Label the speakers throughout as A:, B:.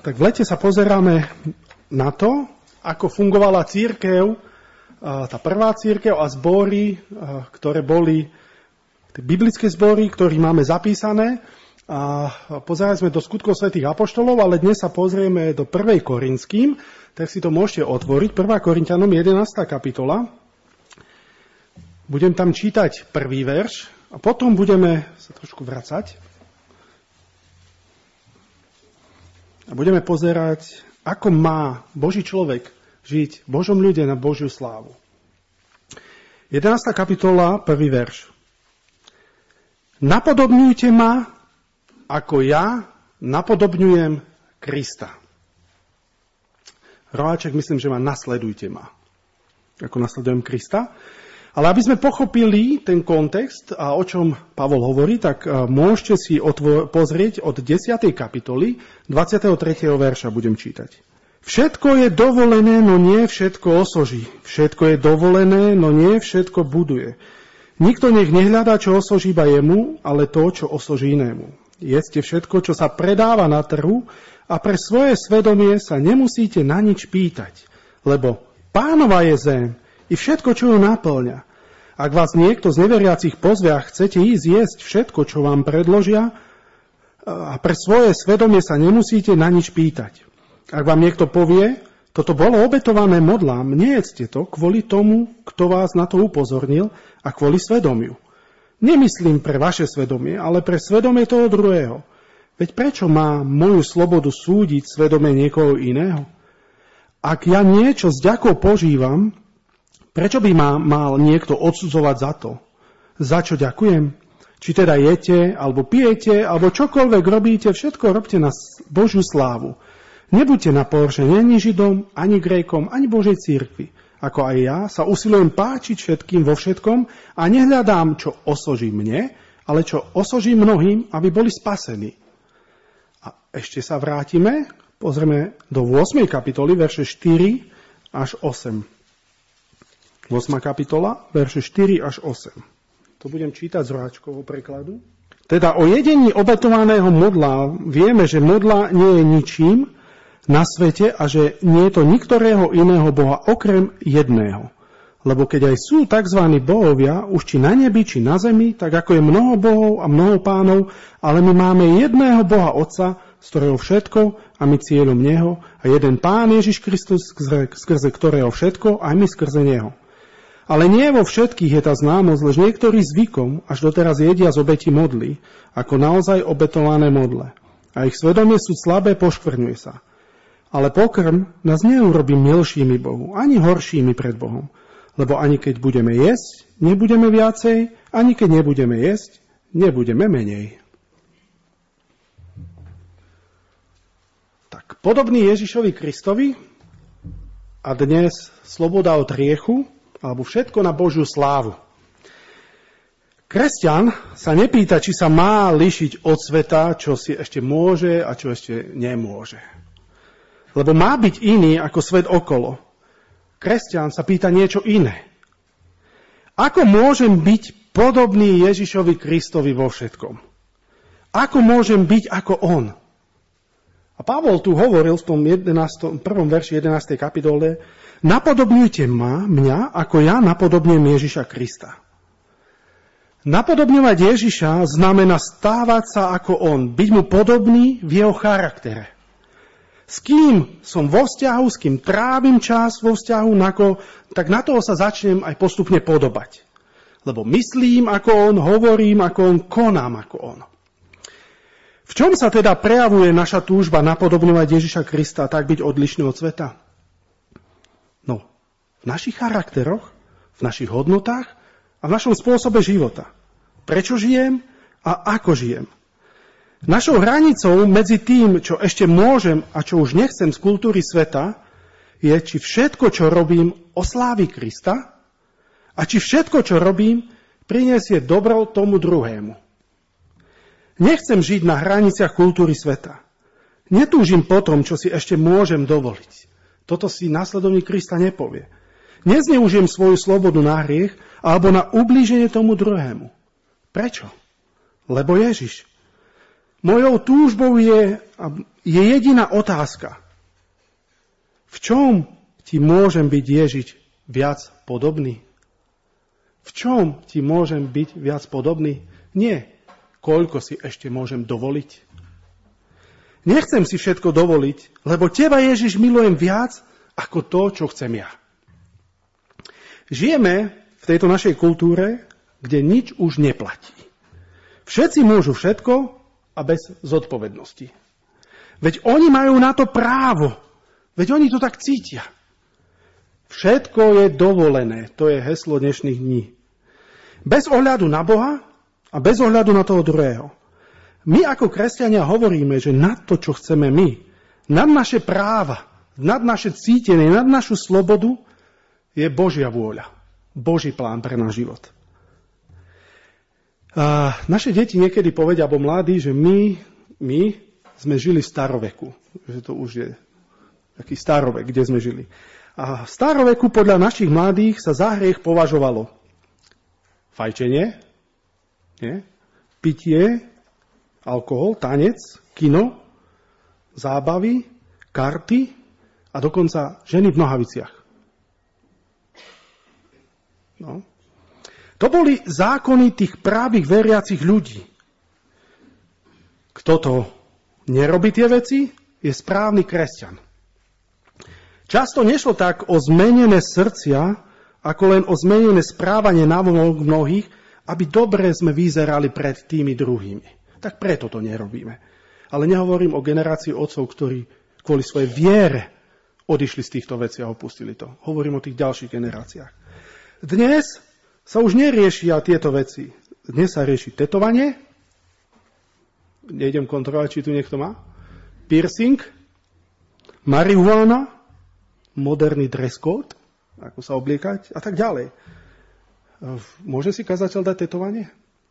A: Tak v lete sa pozeráme na to, ako fungovala cirkev, tá prvá cirkev a zbory, ktoré boli tie biblické zbory, ktoré máme zapísané. A pozerali sme do skutkov svätých apoštolov, ale dnes sa pozrieme do 1. Korinským, tak si to môžete otvoriť. 1. Korinťanom 11. kapitola. Budem tam čítať prvý verš a potom budeme sa trošku vracať. A budeme pozerať, ako má Boží človek žiť v Božom ľude na Božiu slávu. 11. kapitola, prvý verš. Napodobňujte ma, ako ja napodobňujem Krista. Roháček, myslím, že ma nasledujte ma, ako nasledujem Krista. Ale aby sme pochopili ten kontext a o čom Pavol hovorí, tak môžete si pozrieť od 10. kapitoly 23. verša budem čítať. Všetko je dovolené, no nie všetko osoží. Všetko je dovolené, no nie všetko buduje. Nikto nech nehľadá, čo osoží iba jemu, ale to, čo osoží inému. Jedzte všetko, čo sa predáva na trhu a pre svoje svedomie sa nemusíte na nič pýtať, lebo Pánova je zem i všetko, čo ju naplňa. Ak vás niekto z neveriacich pozve a chcete ísť jesť všetko, čo vám predložia, a pre svoje svedomie sa nemusíte na nič pýtať. Ak vám niekto povie, toto bolo obetované modlám, nejedzte to kvôli tomu, kto vás na to upozornil a kvôli svedomiu. Nemyslím pre vaše svedomie, ale pre svedomie toho druhého. Veď prečo má moju slobodu súdiť svedomie niekoho iného? Ak ja niečo s ďakou požívam, prečo by ma mal niekto odsudzovať za to? Za čo ďakujem? Či teda jete, alebo pijete, alebo čokoľvek robíte, všetko robte na Božiu slávu. Nebuďte na pohoršenie ani Židom, ani Grékom, ani Božej cirkvi. Ako aj ja sa usilujem páčiť všetkým vo všetkom a nehľadám, čo osoží mne, ale čo osoží mnohým, aby boli spasení. A ešte sa vrátime, pozrieme do 8. kapitoly, verše 4 až 8. 8. kapitola, verše 4 až 8. To budem čítať z Roháčkovho prekladu. Teda o jedení obetovaného modla vieme, že modla nie je ničím na svete a že nie je to niktorého iného boha okrem jedného. Lebo keď aj sú tzv. Bohovia, už či na nebi, či na zemi, tak ako je mnoho bohov a mnoho pánov, ale my máme jedného Boha Otca, z ktorého všetko a my cieľom Neho a jeden Pán Ježiš Kristus, skrze ktorého všetko a my skrze Neho. Ale nie vo všetkých je tá známosť, lež niektorí zvykom až doteraz jedia z obeti modly, ako naozaj obetované modle. A ich svedomie sú slabé, poškvrňuje sa. Ale pokrm nás neurobí milšími Bohu, ani horšími pred Bohom. Lebo ani keď budeme jesť, nebudeme viacej, ani keď nebudeme jesť, nebudeme menej. Tak, podobný Ježišovi Kristovi a dnes sloboda od hriechu, alebo všetko na Božiu slávu. Kresťan sa nepýta, či sa má líšiť od sveta, čo si ešte môže a čo ešte nemôže. Lebo má byť iný ako svet okolo. Kresťan sa pýta niečo iné. Ako môžem byť podobný Ježišovi Kristovi vo všetkom? Ako môžem byť ako on? A Pavol tu hovoril v tom 1. verši 11. kapitole, napodobňujte mňa, ako ja napodobňujem Ježiša Krista. Napodobňovať Ježiša znamená stávať sa ako on, byť mu podobný v jeho charaktere. S kým som vo vzťahu, s kým trávim čas vo vzťahu, tak na toho sa začnem aj postupne podobať. Lebo myslím ako on, hovorím ako on, konám ako on. V čom sa teda prejavuje naša túžba napodobňovať Ježiša Krista, tak byť odlišný od sveta? No, v našich charakteroch, v našich hodnotách a v našom spôsobe života. Prečo žijem a ako žijem? Našou hranicou medzi tým, čo ešte môžem a čo už nechcem z kultúry sveta, je, či všetko, čo robím, oslávi Krista a či všetko, čo robím, prinesie dobro tomu druhému. Nechcem žiť na hraniciach kultúry sveta. Netúžim po tom, čo si ešte môžem dovoliť. Toto si následovník Krista nepovie. Nezneužijem svoju slobodu na hriech alebo na ublíženie tomu druhému. Prečo? Lebo Ježiš. Mojou túžbou je jediná otázka. V čom ti môžem byť Ježiš viac podobný? V čom ti môžem byť viac podobný? Nie, koľko si ešte môžem dovoliť. Nechcem si všetko dovoliť, lebo teba, Ježiš, milujem viac ako to, čo chcem ja. Žijeme v tejto našej kultúre, kde nič už neplatí. Všetci môžu všetko a bez zodpovednosti. Veď oni majú na to právo. Veď oni to tak cítia. Všetko je dovolené. To je heslo dnešných dní. Bez ohľadu na Boha a bez ohľadu na toho druhého. My ako kresťania hovoríme, že nad to, čo chceme my, nad naše práva, nad naše cítenie, nad našu slobodu, je Božia vôľa. Boží plán pre náš život. A naše deti niekedy povedia, alebo mladí, že my sme žili v staroveku. Že to už je taký starovek, kde sme žili. A v staroveku podľa našich mladých sa za hriech považovalo fajčenie, pitie, alkohol, tanec, kino, zábavy, karty a dokonca ženy v nohaviciach. No. To boli zákony tých právých veriacich ľudí. Kto to nerobí tie veci, je správny kresťan. Často nešlo tak o zmenené srdcia, ako len o zmenené správanie navonok mnohých, aby dobre sme vyzerali pred tými druhými. Tak preto to nerobíme. Ale nehovorím o generácii otcov, ktorí kvôli svojej viere odišli z týchto vecí a opustili to. Hovorím o tých ďalších generáciách. Dnes sa už neriešia tieto veci. Dnes sa rieši tetovanie. Nejdem kontrolovať, či tu niekto má. Piercing, marihuana, moderný dress code, ako sa obliekať a tak ďalej. Môže si kazateľ dať tetovanie?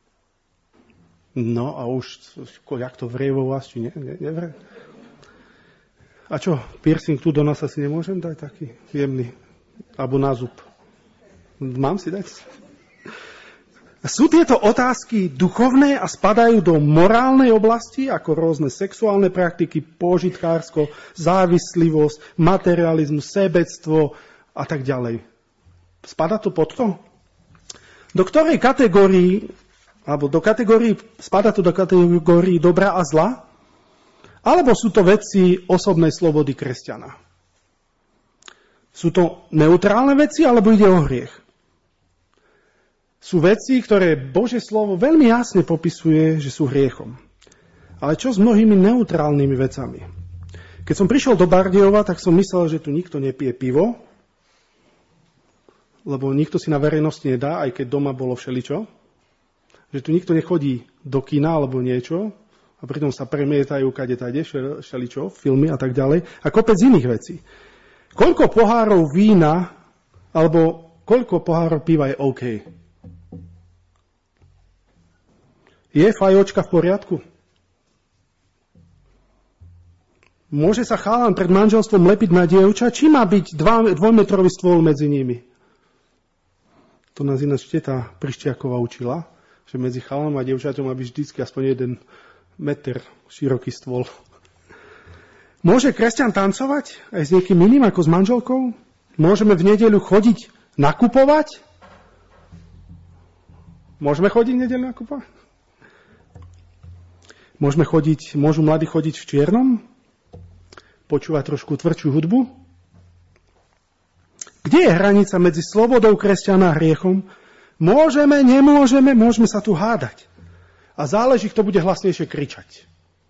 A: No a už, jak to vrie vo vás, či nie? Nevrie. A čo, piercing tu do nás asi nemôžem dať taký jemný? Alebo na zub? Mám si dať? Sú tieto otázky duchovné a spadajú do morálnej oblasti, ako rôzne sexuálne praktiky, požitkársko, závislivosť, materializmus, sebectvo a tak ďalej. Spadá to pod to? Do ktorej kategórii, alebo spadá to do kategórii dobra a zla? Alebo sú to veci osobnej slobody kresťana? Sú to neutrálne veci, alebo ide o hriech? Sú veci, ktoré Božie slovo veľmi jasne popisuje, že sú hriechom. Ale čo s mnohými neutrálnymi vecami? Keď som prišiel do Bardejova, tak som myslel, že tu nikto nepije pivo, lebo nikto si na verejnosti nedá, aj keď doma bolo všeličo. Že tu nikto nechodí do kina alebo niečo a pritom sa premietajú kade-tade všeličo, filmy a tak ďalej. A kopec iných vecí. Koľko pohárov vína alebo koľko pohárov piva je OK? Je fajočka v poriadku? Môže sa chalan pred manželstvom lepiť na dievča, či má byť dvojmetrový stôl medzi nimi? To nás ináč teta Prišťáková učila, že medzi chalanom a dievčatom má byť vždycky aspoň 1 meter široký stôl. Môže kresťan tancovať aj s niekým iným ako s manželkou? Môžeme v nedeľu chodiť nakupovať? Môžeme chodiť v nedeľu nakupovať? Môžu mladí chodiť v čiernom? Počúvať trošku tvrdšiu hudbu? Kde je hranica medzi slobodou kresťana a hriechom? Môžeme sa tu hádať. A záleží, kto bude hlasnejšie kričať.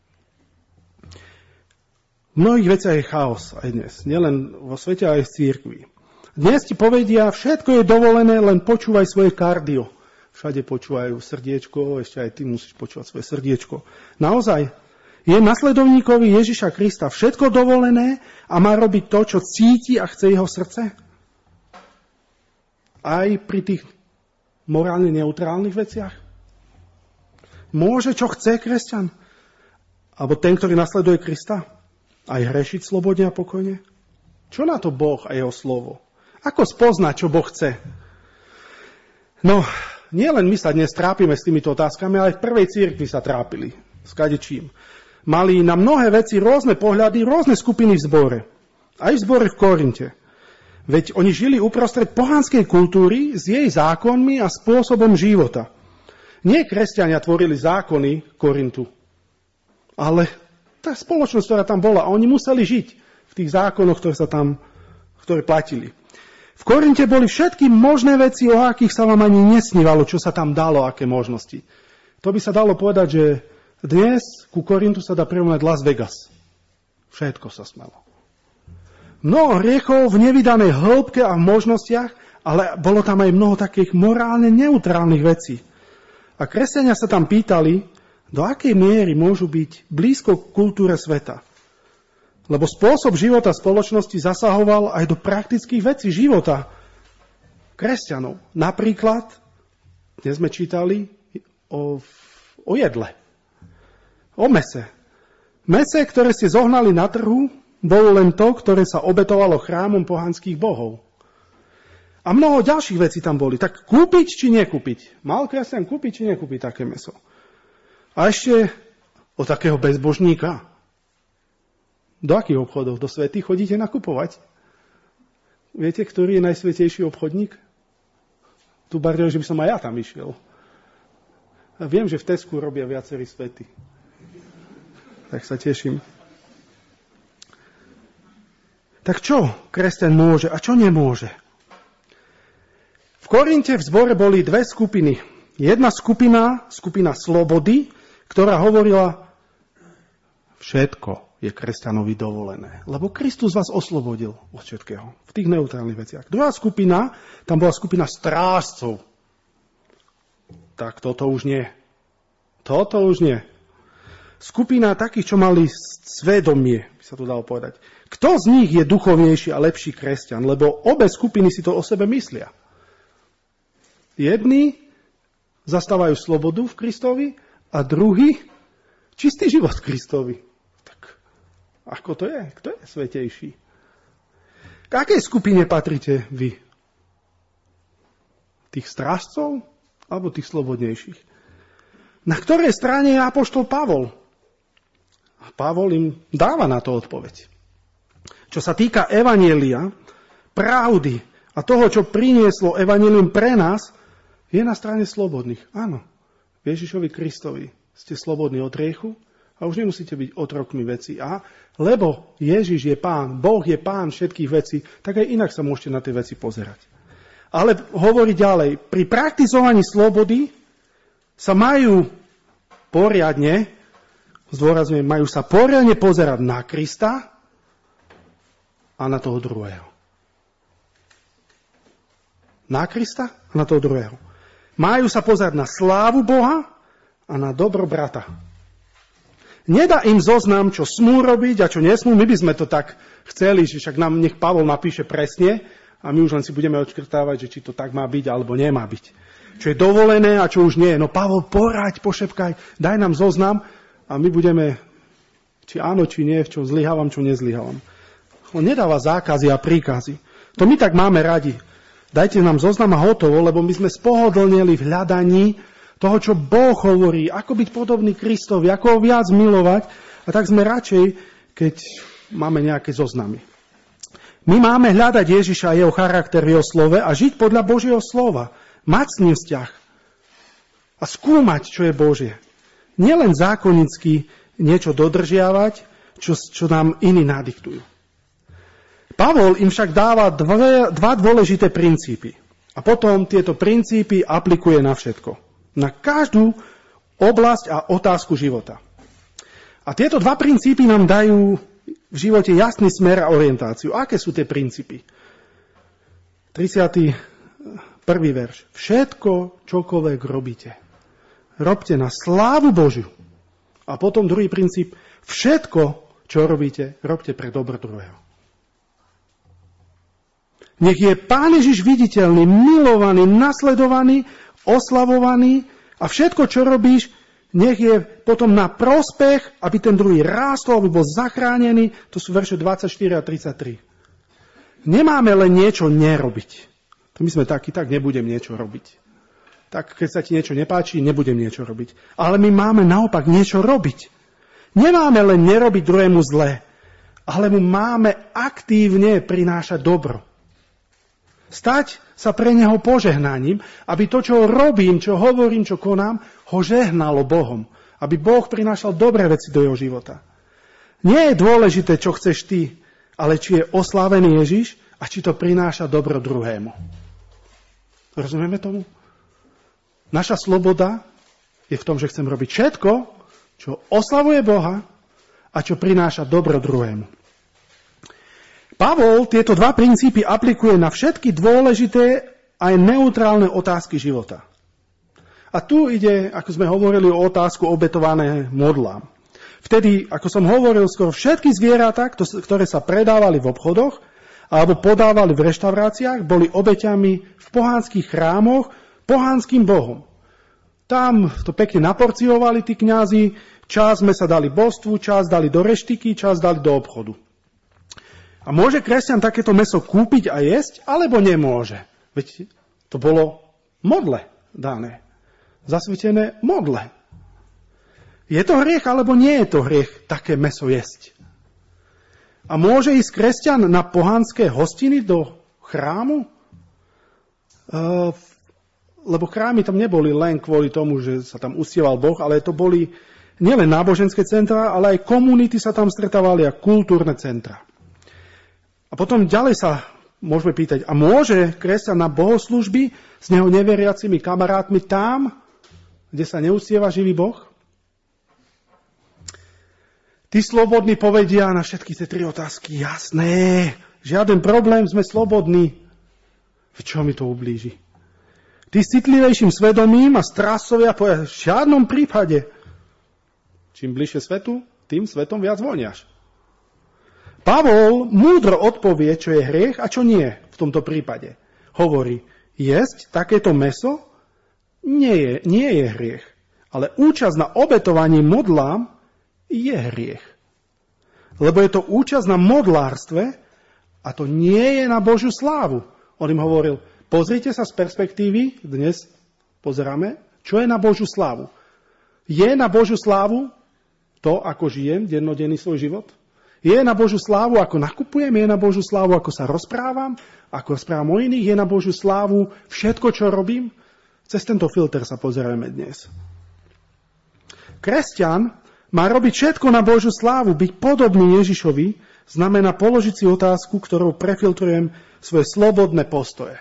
A: V mnohých veciach je chaos aj dnes. Nielen vo svete, ale aj v cirkvi. Dnes ti povedia, všetko je dovolené, len počúvaj svoje kardio. Všade počúvajú srdiečko, ešte aj ty musíš počúvať svoje srdiečko. Naozaj, je nasledovníkovi Ježiša Krista všetko dovolené a má robiť to, čo cíti a chce jeho srdce? Aj pri tých morálne neutrálnych veciach? Môže, čo chce kresťan? Alebo ten, ktorý nasleduje Krista? Aj hrešiť slobodne a pokojne? Čo na to Boh a jeho slovo? Ako spoznať, čo Boh chce? No, nielen my sa dnes trápime s týmito otázkami, ale aj v prvej cirkvi sa trápili. s kadečím. Mali na mnohé veci rôzne pohľady, rôzne skupiny v zbore. Aj v zbore v Korinte. Veď oni žili uprostred pohanskej kultúry s jej zákonmi a spôsobom života. Nie kresťania tvorili zákony Korintu, ale tá spoločnosť, ktorá tam bola. A oni museli žiť v tých zákonoch, ktoré platili. V Korinte boli všetky možné veci, o akých sa vám ani nesnívalo, čo sa tam dalo, aké možnosti. To by sa dalo povedať, že dnes ku Korintu sa dá prirovnať Las Vegas. Všetko sa smelo. Mnoho hriechov v nevydanej hĺbke a v možnostiach, ale bolo tam aj mnoho takých morálne neutrálnych vecí. A kresťania sa tam pýtali, do akej miery môžu byť blízko k kultúre sveta. Lebo spôsob života spoločnosti zasahoval aj do praktických vecí života kresťanov. Napríklad, dnes sme čítali o jedle, o mese. Mese, ktoré ste zohnali na trhu, bolo len to, ktoré sa obetovalo chrámom pohanských bohov. A mnoho ďalších vecí tam boli. Tak kúpiť či nekúpiť? Mal kresťan kúpiť či nekúpiť také mäso? A ešte o takého bezbožníka. Do akých obchodov? Do svätých chodíte nakupovať? Viete, ktorý je najsvätejší obchodník? Tu bardel, že by som aj ja tam išiel. A viem, že v Tesku robia viacerí svätí. Tak sa teším. Tak čo kresťan môže a čo nemôže? V Korinte v zbore boli dve skupiny. Jedna skupina slobody, ktorá hovorila, všetko je kresťanovi dovolené, lebo Kristus vás oslobodil od všetkého, v tých neutrálnych veciach. Druhá skupina, tam bola skupina strážcov. Tak toto už nie. Toto už nie. Skupina takých, čo mali svedomie, by sa to dalo povedať. Kto z nich je duchovnejší a lepší kresťan? Lebo obe skupiny si to o sebe myslia. Jedni zastávajú slobodu v Kristovi a druhý čistý život v Kristovi. Tak ako to je? Kto je svätejší? K akej skupine patríte vy? Tých strážcov alebo tých slobodnejších? Na ktorej strane je apoštol Pavol? A Pavol im dáva na to odpoveď. Čo sa týka evanjelia, pravdy a toho, čo prinieslo evanjelium pre nás, je na strane slobodných. Áno, Ježišovi Kristovi ste slobodní od hriechu a už nemusíte byť otrokmi veci. A lebo Ježiš je Pán, Boh je Pán všetkých vecí, tak aj inak sa môžete na tie veci pozerať. Ale hovorí ďalej, pri praktizovaní slobody sa majú poriadne, zdôrazňujem, majú sa poriadne pozerať na Krista a na toho druhého. Na Krista a na toho druhého. Majú sa pozerať na slávu Boha a na dobro brata. Nedá im zoznam, čo smú robiť a čo nesmú. My by sme to tak chceli, že však nám nech Pavol napíše presne a my už len si budeme odškrtávať, že či to tak má byť alebo nemá byť. Čo je dovolené a čo už nie. No Pavol, poraď, pošepkaj, daj nám zoznam a my budeme, či áno, či nie, v čom zlyhávam, čo nezlyhávam. On nedáva zákazy a príkazy. To my tak máme radi. Dajte nám zoznam a hotovo, lebo my sme spohodlneli v hľadaní toho, čo Boh hovorí, ako byť podobný Kristovi, ako ho viac milovať. A tak sme radšej, keď máme nejaké zoznamy. My máme hľadať Ježiša a jeho charakter v jeho slove a žiť podľa Božieho slova. Mať s ním vzťah. A skúmať, čo je Božie. Nielen zákonicky niečo dodržiavať, čo nám iní nadiktujú. Pavol im však dáva dva dôležité princípy. A potom tieto princípy aplikuje na všetko. Na každú oblasť a otázku života. A tieto dva princípy nám dajú v živote jasný smer a orientáciu. Aké sú tie princípy? 31. verš. Všetko, čokoľvek robíte, robte na slávu Božiu. A potom druhý princíp. Všetko, čo robíte, robte pre dobro druhého. Nech je Pán Ježiš viditeľný, milovaný, nasledovaný, oslavovaný a všetko, čo robíš, nech je potom na prospech, aby ten druhý rástol, aby bol zachránený. To sú verše 24 a 33. Nemáme len niečo nerobiť. To my sme takí, tak nebudem niečo robiť. tak keď sa ti niečo nepáči, nebudem niečo robiť. Ale my máme naopak niečo robiť. Nemáme len nerobiť druhému zlé, ale mu máme aktívne prinášať dobro. Stať sa pre neho požehnaním, aby to, čo robím, čo hovorím, čo konám, ho žehnalo Bohom. Aby Boh prinášal dobré veci do jeho života. Nie je dôležité, čo chceš ty, ale či je oslávený Ježiš a či to prináša dobro druhému. Rozumieme tomu? Naša sloboda je v tom, že chcem robiť všetko, čo oslavuje Boha a čo prináša dobro druhému. Pavol tieto dva princípy aplikuje na všetky dôležité aj neutrálne otázky života. A tu ide, ako sme hovorili, o otázku obetované modlám. Vtedy, ako som hovoril, skoro všetky zvieratá, ktoré sa predávali v obchodoch alebo podávali v reštauráciách, boli obeťami v pohánskych chrámoch pohánskym bohom. Tam to pekne naporciovali tí kňazi, čas sme sa dali božstvu, čas dali do reštiky, čas dali do obchodu. A môže kresťan takéto mäso kúpiť a jesť, alebo nemôže? Veď to bolo modle dané. Zasvetené modle. Je to hriech, alebo nie je to hriech také mäso jesť? A môže ísť kresťan na pohánske hostiny do chrámu? Lebo chrámy tam neboli len kvôli tomu, že sa tam uctieval Boh, ale to boli nielen náboženské centrá, ale aj komunity sa tam stretávali a kultúrne centra. A potom ďalej sa môžeme pýtať, a môže kresťan na bohoslúžby s neho neveriacimi kamarátmi tam, kde sa neuctieva živý Boh? Tí slobodní povedia na všetky tie tri otázky, jasné, žiaden problém, sme slobodní. V čo mi to ublíži? Tí s citlivejším svedomím a strážcovia povedia, v žiadnom prípade. Čím bližšie svetu, tým svetom viac voniaš. Pavol múdro odpovie, čo je hriech a čo nie v tomto prípade. Hovorí, jesť takéto mäso nie je hriech, ale účasť na obetovaní modlám je hriech. Lebo je to účasť na modlárstve a to nie je na Božiu slávu. On im hovoril, pozrite sa z perspektívy, dnes pozeráme, čo je na Božiu slávu. Je na Božiu slávu to, ako žijem dennodenný svoj život? Je na Božiu slávu, ako nakupujem? Je na Božiu slávu, ako sa rozprávam? Ako rozprávam o iných? Je na Božiu slávu všetko, čo robím? Cez tento filter sa pozeráme dnes. Kresťan má robiť všetko na Božiu slávu, byť podobný Ježišovi, znamená položiť si otázku, ktorou prefiltrujem svoje slobodné postoje.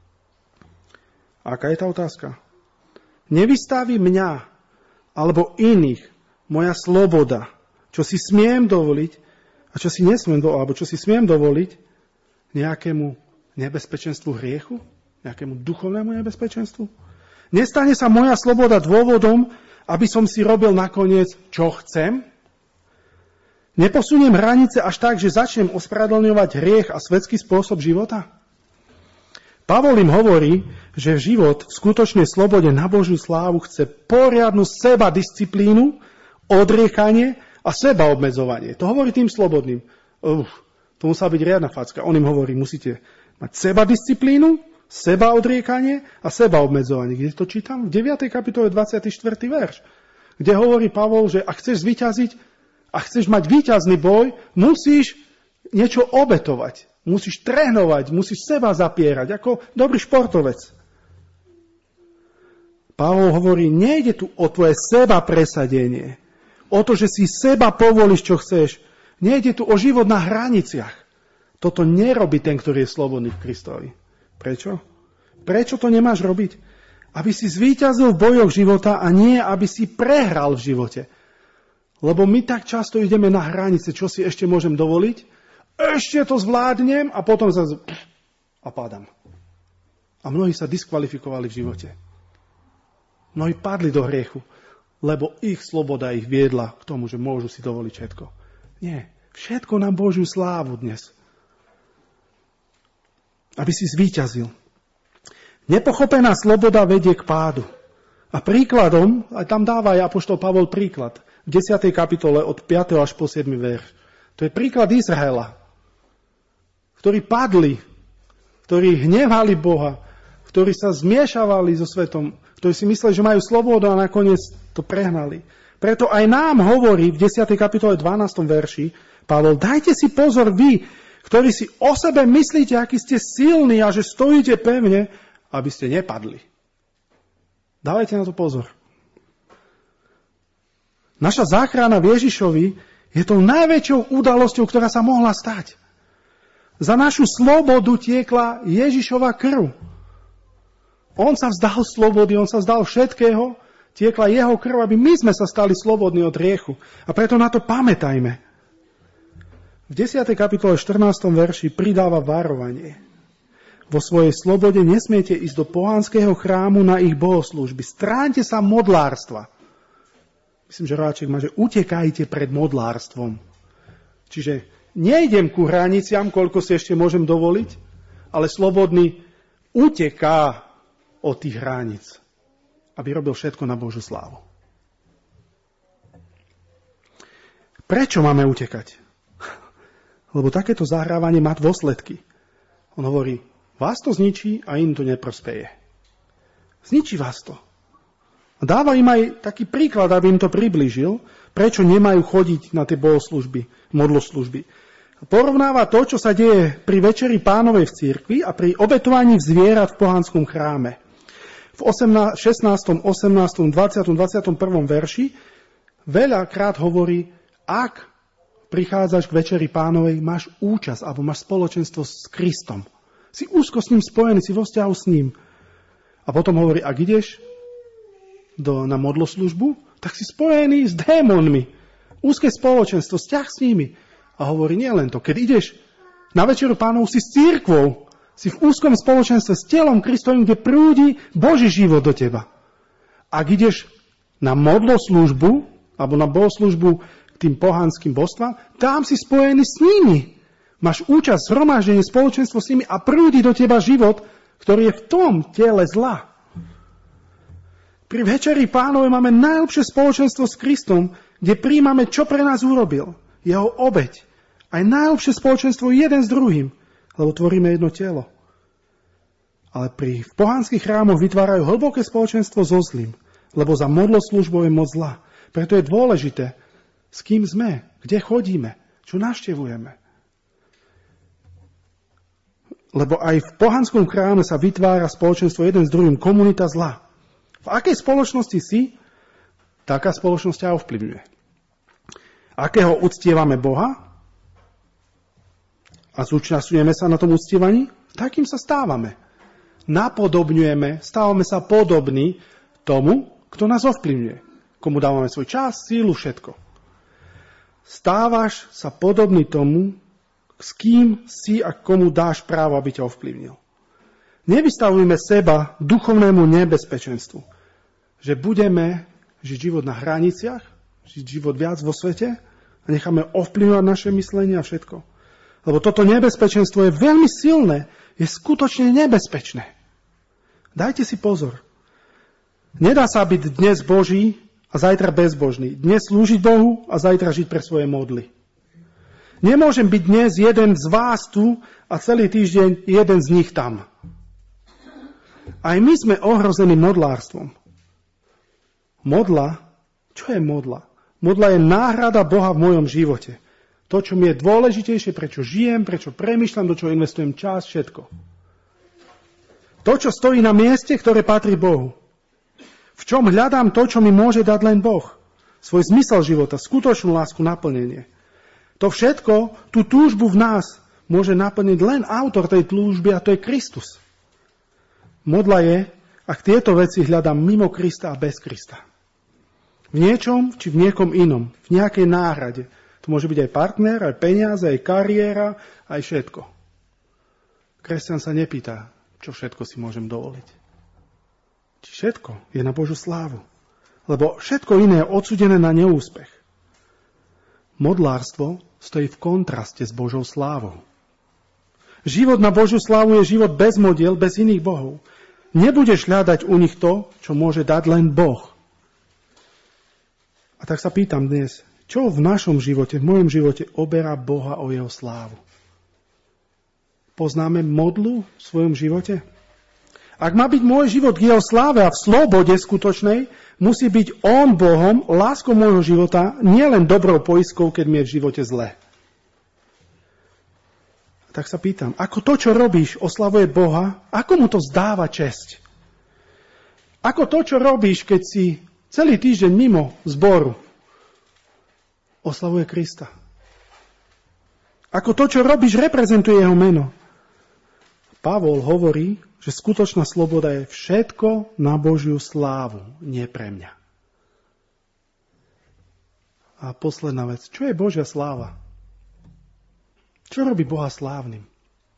A: A aká je tá otázka? Nevystaví mňa alebo iných moja sloboda, čo si smiem dovoliť a čo si nesmiem dovoliť, alebo čo si smiem dovoliť nejakému nebezpečenstvu hriechu, nejakému duchovnému nebezpečenstvu? Nestane sa moja sloboda dôvodom, aby som si robil nakoniec, čo chcem? Neposuniem hranice až tak, že začnem ospravedlňovať hriech a svetský spôsob života? Pavol im hovorí, že život v skutočnej slobode na Božiu slávu chce poriadnu sebadisciplínu, odriekanie a sebaobmedzovanie. To hovorí tým slobodným. To musela byť riadna facka. On im hovorí, musíte mať sebadisciplínu, sebaodriekanie a sebaobmedzovanie. Kde to čítam? V 9. kapitole 24. verš, kde hovorí Pavol, že ak chceš zvíťaziť a chceš mať víťazný boj, musíš niečo obetovať. Musíš trénovať, musíš seba zapierať, ako dobrý športovec. Pavol hovorí, nejde tu o tvoje seba presadenie, o to, že si seba povolíš, čo chceš. Nejde tu o život na hraniciach. Toto nerobí ten, ktorý je slobodný v Kristovi. Prečo? Prečo to nemáš robiť? Aby si zvíťazil v bojoch života a nie, aby si prehral v živote. Lebo my tak často ideme na hranice, čo si ešte môžem dovoliť, ešte to zvládnem a potom zase a padám. A mnohí sa diskvalifikovali v živote. Mnohí padli do hriechu, lebo ich sloboda ich viedla k tomu, že môžu si dovoliť všetko. Nie, všetko na Božiu slávu dnes. Aby si zvíťazil. Nepochopená sloboda vedie k pádu. A príkladom, aj tam dáva aj apoštol Pavol príklad, v 10. kapitole od 5. až po 7. verš. To je príklad Izraela, ktorí padli, ktorí hnevali Boha, ktorí sa zmiešavali so svetom, ktorí si mysleli, že majú slobodu a nakoniec to prehnali. Preto aj nám hovorí v 10. kapitole 12. verši Pavol, dajte si pozor vy, ktorí si o sebe myslíte, aký ste silní a že stojíte pevne, aby ste nepadli. Dávajte na to pozor. Naša záchrana v Ježišovi je tou najväčšou udalosťou, ktorá sa mohla stať. Za našu slobodu tiekla Ježišova krv. On sa vzdal slobody, on sa vzdal všetkého, tiekla jeho krv, aby my sme sa stali slobodní od hriechu. A preto na to pamätajme. V 10. kapitole 14. verši pridáva varovanie. Vo svojej slobode nesmiete ísť do pohanského chrámu na ich bohoslúžby. Stráňte sa modlárstva. Myslím, že Roáček má, že utekajte pred modlárstvom. Čiže nejdem ku hraniciam, koľko si ešte môžem dovoliť, ale slobodný uteká od tých hraníc, aby robil všetko na Božiu slávu. Prečo máme utekať? Lebo takéto zahrávanie má dôsledky. On hovorí, vás to zničí a im to neprospeje. Zničí vás to. A dáva im aj taký príklad, aby im to priblížil, prečo nemajú chodiť na tie bohoslúžby, modloslužby. Porovnáva to, čo sa deje pri Večeri Pánovej v cirkvi a pri obetovaní zvierat v pohanskom chráme. V 16., 18., 20., 21. verši veľakrát hovorí, ak prichádzaš k Večeri Pánovej, máš účasť alebo máš spoločenstvo s Kristom. Si úzko s ním spojený, si vo vzťahu s ním. A potom hovorí, ak ideš na modloslužbu, tak si spojený s démonmi. Úzke spoločenstvo, vzťah s nimi. A hovorí nie len to, keď ideš na Večeru Pánovu, si s cirkvou, si v úzkom spoločenstve s telom Kristovým, kde prúdi Boží život do teba. Ak ideš na modloslužbu, alebo na bohoslužbu k tým pohanským božstvám, tam si spojený s nimi. Máš účasť, zhromaždenie, spoločenstvo s nimi a prúdi do teba život, ktorý je v tom tele zla. Pri Večeri Pánovej máme najlepšie spoločenstvo s Kristom, kde príjmame, čo pre nás urobil. Jeho obeť. Aj najlepšie spoločenstvo jeden s druhým, lebo tvoríme jedno telo. Ale v pohanských chrámoch vytvárajú hlboké spoločenstvo so zlým, lebo za modloslužbou je moc zla. Preto je dôležité, s kým sme, kde chodíme, čo navštevujeme. Lebo aj v pohanskom chráme sa vytvára spoločenstvo jeden s druhým, komunita zla. V akej spoločnosti si, taká spoločnosť ťa ovplyvňuje. Akého uctievame Boha a zúčastňujeme sa na tom uctievaní, takým sa stávame. Napodobňujeme, stávame sa podobní tomu, kto nás ovplyvňuje. Komu dávame svoj čas, sílu, všetko. Stávaš sa podobný tomu, s kým si a komu dáš právo, aby ťa ovplyvnil. Nevystavujme seba duchovnému nebezpečenstvu, že budeme žiť život na hraniciach, žiť život viac vo svete a necháme ovplyvňovať naše myslenie a všetko. Lebo toto nebezpečenstvo je veľmi silné, je skutočne nebezpečné. Dajte si pozor. Nedá sa byť dnes Boží a zajtra bezbožný. Dnes slúžiť Bohu a zajtra žiť pre svoje modly. Nemôžem byť dnes jeden z vás tu a celý týždeň jeden z nich tam. Aj my sme ohrození modlárstvom. Modla, čo je modla? Modla je náhrada Boha v mojom živote. To, čo mi je dôležitejšie, prečo žijem, prečo premýšľam, do čoho investujem čas, všetko. To, čo stojí na mieste, ktoré patrí Bohu. V čom hľadám to, čo mi môže dať len Boh. Svoj zmysel života, skutočnú lásku, naplnenie. To všetko, tú túžbu v nás, môže naplniť len autor tej túžby a to je Kristus. Modla je, ak tieto veci hľadám mimo Krista a bez Krista. V niečom, či v niekom inom. V nejakej náhrade. To môže byť aj partner, aj peniaze, aj kariéra, aj všetko. Kresťan sa nepýta, čo všetko si môžem dovoliť. Či všetko je na Božiu slávu. Lebo všetko iné je odsúdené na neúspech. Modlárstvo stojí v kontraste s Božou slávou. Život na Božiu slávu je život bez modiel, bez iných bohov. Nebudeš hľadať u nich to, čo môže dať len Boh. A tak sa pýtam dnes, čo v našom živote, v mojom živote oberá Boha o jeho slávu? Poznáme modlu v svojom živote? Ak má byť môj život k jeho sláve a v slobode skutočnej, musí byť on Bohom, láskou môjho života, nielen dobrou poistkou, keď mi je v živote zle. Tak sa pýtam, ako to, čo robíš, oslavuje Boha, ako mu to zdáva česť? Ako to, čo robíš, keď si celý týždeň mimo zboru, oslavuje Krista? Ako to, čo robíš, reprezentuje jeho meno? Pavol hovorí, že skutočná sloboda je všetko na Božiu slávu, nie pre mňa. A posledná vec, čo je Božia sláva? Čo robí Boha slávnym?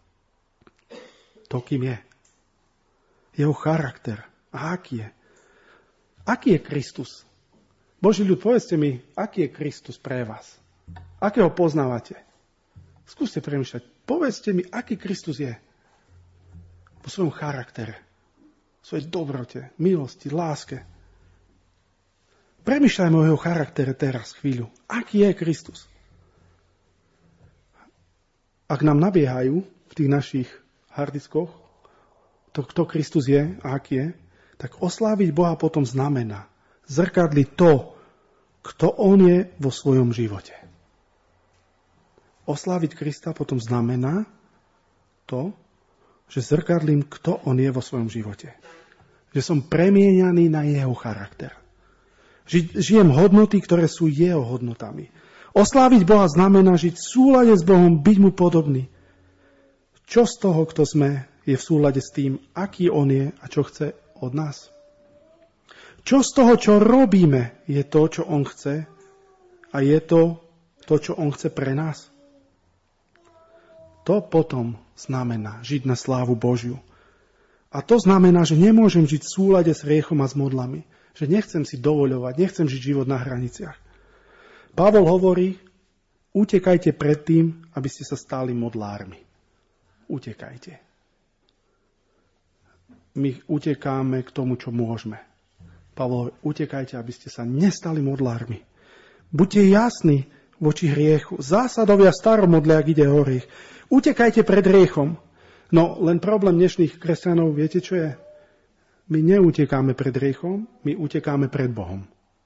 A: To, kým je. Jeho charakter. A aký je? Aký je Kristus? Boží ľud, povedzte mi, aký je Kristus pre vás? Akého poznávate? Skúste premýšľať. Povedzte mi, aký Kristus je. Po svojom charaktere, svojej dobrote, milosti, láske. Premýšľajme o jeho charaktere teraz chvíľu. Aký je Kristus? Ak nám nabiehajú v tých našich hardiskoch, to, kto Kristus je a aký je, tak osláviť Boha potom znamená zrkadliť to, kto on je vo svojom živote. Osláviť Krista potom znamená to, že zrkadlím, kto on je vo svojom živote. Že som premieňaný na jeho charakter. Žijem hodnoty, ktoré sú jeho hodnotami. Osláviť Boha znamená žiť v súlade s Bohom, byť mu podobný. Čo z toho, kto sme, je v súlade s tým, aký on je a čo chce od nás? Čo z toho, čo robíme, je to, čo on chce a je to, čo on chce pre nás? To potom znamená žiť na slávu Božiu. A to znamená, že nemôžem žiť v súlade s hriechom a s modlami. Že nechcem si dovoľovať, nechcem žiť život na hraniciach. Pavol hovorí, utekajte pred tým, aby ste sa stali modlármi. Utekajte. My utekáme k tomu, čo môžeme. Pavol hovorí, utekajte, aby ste sa nestali modlármi. Buďte jasní voči hriechu. Zásadovia staromodle, ak ide o hriech. Utekajte pred hriechom. No, len problém dnešných kresťanov, viete, čo je? My neutekáme pred hriechom, my utekáme pred Bohom.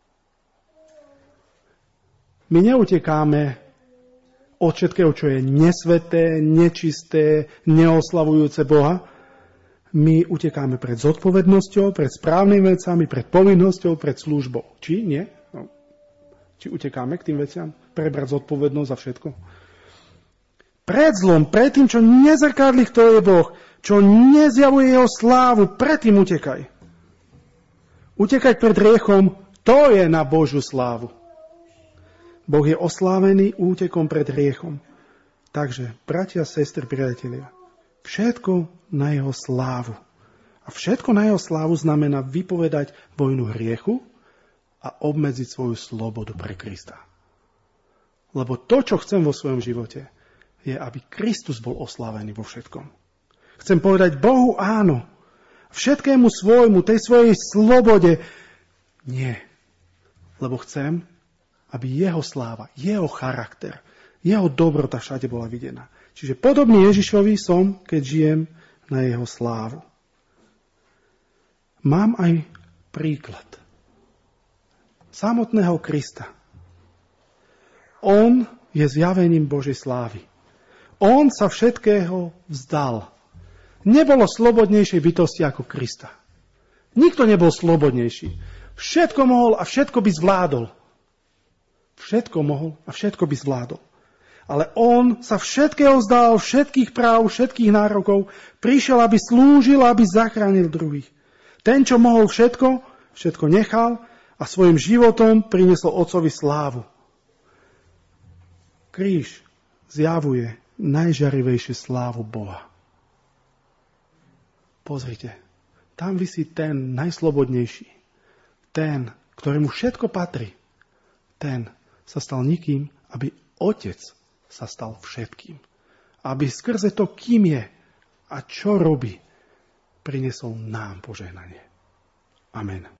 A: My neutekáme od všetkého, čo je nesveté, nečisté, neoslavujúce Boha. My utekáme pred zodpovednosťou, pred správnymi vecami, pred povinnosťou, pred službou. Či nie? No. Či utekáme k tým veciam? Prebrať zodpovednosť za všetko? Pred zlom, pred tým, čo nezrkadli, kto je Boh, čo nezjavuje jeho slávu, pred tým utekaj. Utekať pred hriechom, to je na Božiu slávu. Boh je oslávený útekom pred hriechom. Takže, bratia, sestry, priatelia, všetko na jeho slávu. A všetko na jeho slávu znamená vypovedať vojnu hriechu a obmedziť svoju slobodu pre Krista. Lebo to, čo chcem vo svojom živote, je, aby Kristus bol oslávený vo všetkom. Chcem povedať Bohu áno. Všetkému svojmu, tej svojej slobode nie. Lebo chcem, aby jeho sláva, jeho charakter, jeho dobrota všade bola videná. Čiže podobný Ježišovi som, keď žijem na jeho slávu. Mám aj príklad samotného Krista. On je zjavením Božej slávy. On sa všetkého vzdal. Nebolo slobodnejšej bytosti ako Krista. Nikto nebol slobodnejší. Všetko mohol a všetko by zvládol. Všetko mohol a všetko by zvládol. Ale on sa všetkého vzdal, všetkých práv, všetkých nárokov, prišiel, aby slúžil, aby zachránil druhých. Ten, čo mohol všetko, všetko nechal a svojim životom priniesol Otcovi slávu. Kríž zjavuje najžarivejšiu slávu Boha. Pozrite, tam visí ten najslobodnejší. Ten, ktorému všetko patrí. Ten sa stal nikým, aby Otec sa stal všetkým. Aby skrze to, kým je a čo robí, priniesol nám požehnanie. Amen.